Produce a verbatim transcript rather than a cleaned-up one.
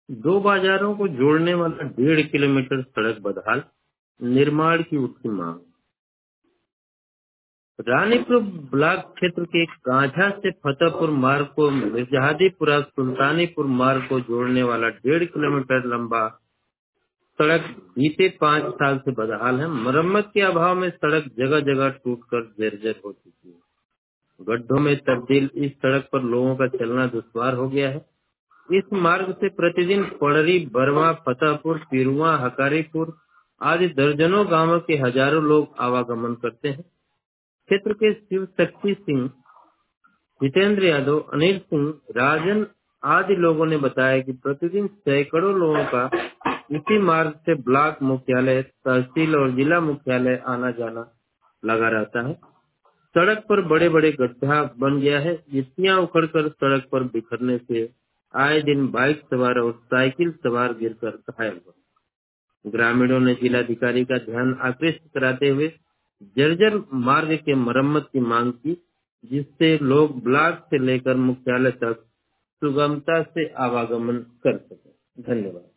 दो बाजारों को जोड़ने वाला डेढ़ किलोमीटर सड़क बदहाल, निर्माण की उठी मांग। रानीपुर ब्लॉक क्षेत्र के कांझा से फतेहपुर मार्ग को मिर्जादीपुरा सुल्तानीपुर मार्ग को जोड़ने वाला डेढ़ किलोमीटर लंबा सड़क बीते पाँच साल से बदहाल है। मरम्मत के अभाव में सड़क जगह जगह टूटकर जर्जर हो चुकी है। गड्ढों में तब्दील इस सड़क पर लोगों का चलना दुश्वार हो गया है। इस मार्ग से प्रतिदिन पड़री, बरवा, फतेहपुर, पिरुआ, हकारीपुर आदि दर्जनों गांवों के हजारों लोग आवागमन करते हैं। क्षेत्र के शिव शक्ति सिंह, जितेंद्र यादव, अनिल सिंह, राजन आदि लोगों ने बताया कि प्रतिदिन सैकड़ों लोगों का इसी मार्ग से ब्लॉक मुख्यालय, तहसील और जिला मुख्यालय आना जाना लगा रहता है। सड़क पर बड़े बड़े गड्ढा बन गया है। गिट्टियां उखड़कर सड़क पर बिखरने से आए दिन बाइक सवार और साइकिल सवार गिरकर घायल हुए। ग्रामीणों ने जिलाधिकारी का ध्यान आकृष्ट कराते हुए जर्जर मार्ग के मरम्मत की मांग की, जिससे लोग ब्लॉक से लेकर मुख्यालय तक सुगमता से आवागमन कर सके। धन्यवाद।